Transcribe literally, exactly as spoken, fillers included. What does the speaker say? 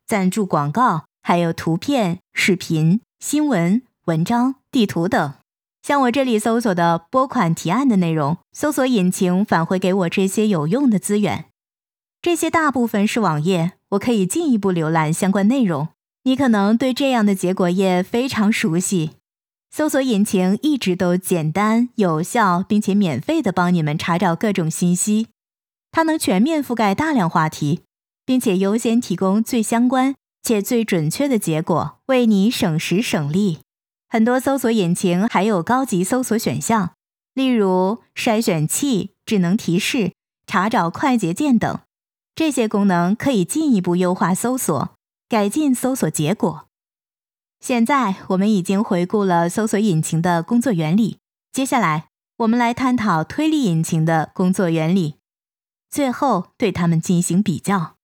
赞助广告，还有图片、视频、新闻、文章、地图等。像我这里搜索的拨款提案的内容，搜索引擎返回给我这些有用的资源。这些大部分是网页，我可以进一步浏览相关内容。你可能对这样的结果页非常熟悉。搜索引擎一直都简单、有效，并且免费地帮你们查找各种信息。它能全面覆盖大量话题，并且优先提供最相关且最准确的结果，为你省时省力。很多搜索引擎还有高级搜索选项，例如筛选器、智能提示、查找快捷键等。这些功能可以进一步优化搜索，改进搜索结果。现在我们已经回顾了搜索引擎的工作原理，接下来我们来探讨推理引擎的工作原理，最后对它们进行比较。